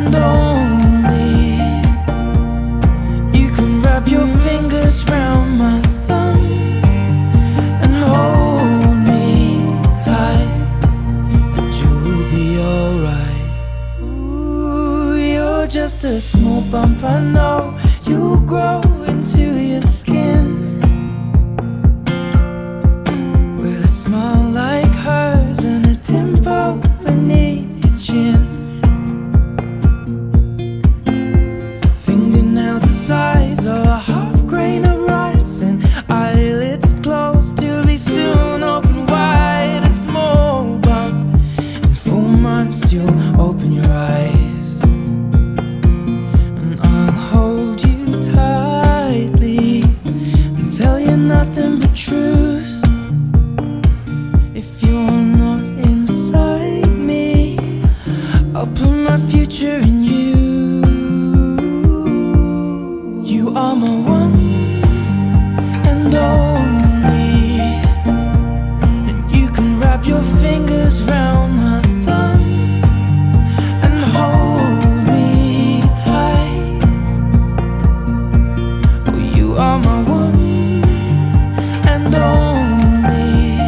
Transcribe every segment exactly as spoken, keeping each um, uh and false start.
and only you can wrap your fingers round my thumb and hold me tight, and you'll be alright. Ooh, you're just a small bump, I know. You'll grow into your skin with a smile like hers and a dimple beneath your chin. Fingernails the size of a half grain of rice, and eyelids closed to be soon open wide. A small bump, in four months you'll open your eyes, and I'll hold you tightly and tell you nothing but truth. If you're not inside me, I'll put my future in you. You are my one and only, and you can wrap your fingers round my thumb and hold me tight. Oh, you are my one and only,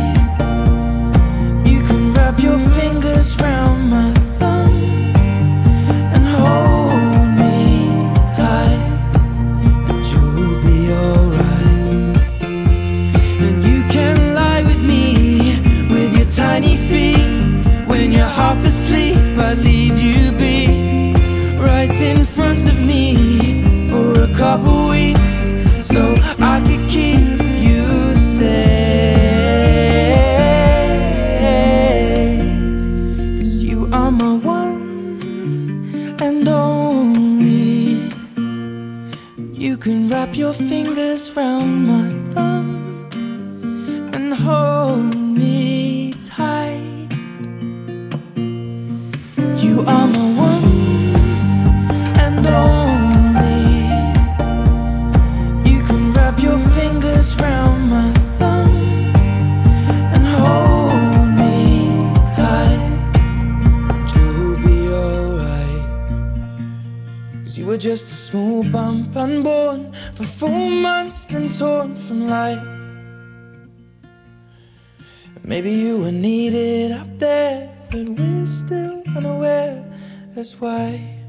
you can wrap your fingers round my thumb and hold me tight, and you'll be alright. And you can lie with me with your tiny feet. When you're half asleep, I'd leave you be right in front of me for a couple weeks, so I could keep you safe. 'Cause you are my one and only, you can wrap your fingers round my thumb and hold me tight. You are my one and only, you can wrap your fingers round my thumb and hold me tight, and you'll be alright. 'Cause you were just a small bump, unborn for four months, then torn from life. Maybe you were needed up there, but we're still unaware. That's why